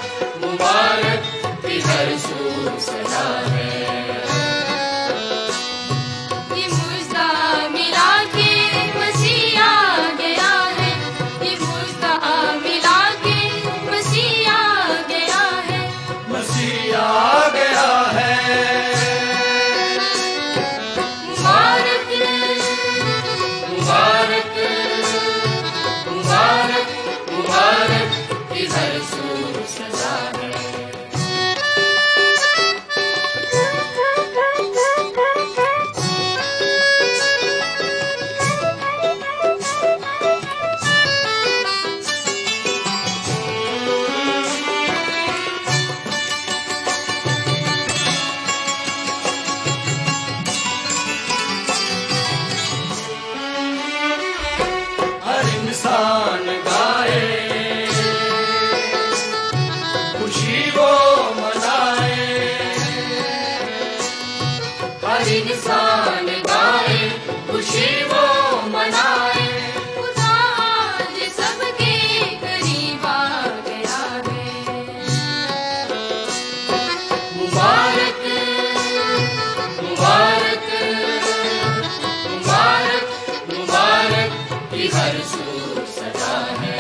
मुबारक की हर सू सदा है। ये मुझदा मिला के मसीह आ गया है, ये मुझदा मिला के मसीह आ गया है, मसीह आ गया है। मुबारक मुबारक मुबारक मुबारक की हर सू सदा है। हर इंसान गाए, खुशी वो मनाए। हर इंसान गाए, खुशी वो मनाए। खुदा आज सबके करीब आ गया है। मुबारक मुबारक मुबारक मुबारक की हर सू सदा है।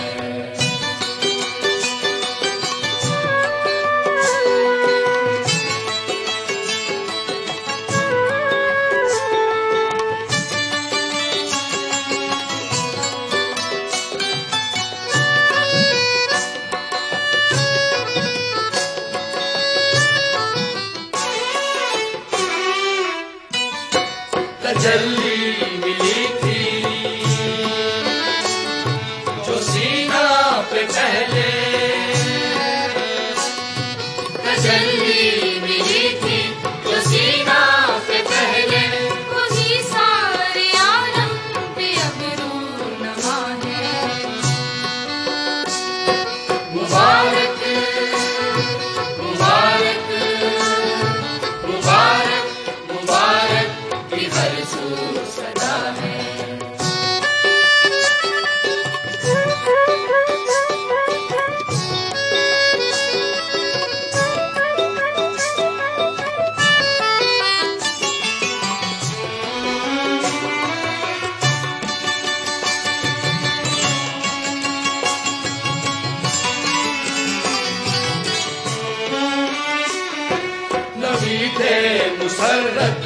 तजल्ली मिली थी जो सीना पे पहले, तजल्ली मिली थी जो सीना पे पहले। वही सारे आलम पे अब रूनमा है। मुबारक मुबारक मुबारक मुबारक की हर सू सदा है। नबी थे मुसर्रत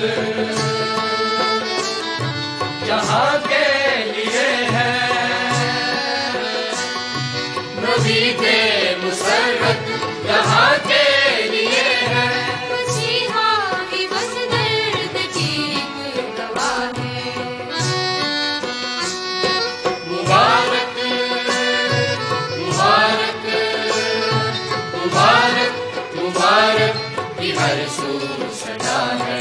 यहाँ के लिए है। नबी थे मुसर्रत यहाँ के लिए है। मसीहा ही बस दर्द की एक दवा है। मुबारक मुबारक मुबारक मुबारक की हर सू सदा है।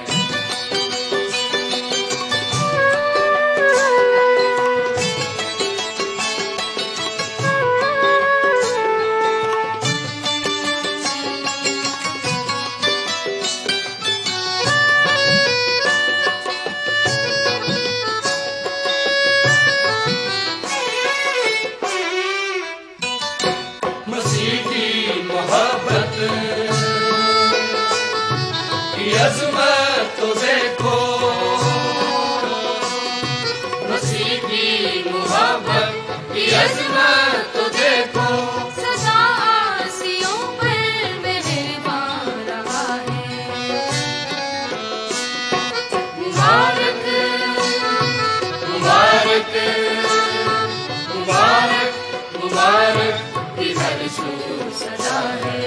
मसीह की मोहब्बत की अजमत तो देखो। मसीह की मोहब्बत की अजमत तो देखो। सदा आसियों पर मेहरबान रहा है। मुबारक मुबारक मुबारक मुबारक की हर सू सदा है।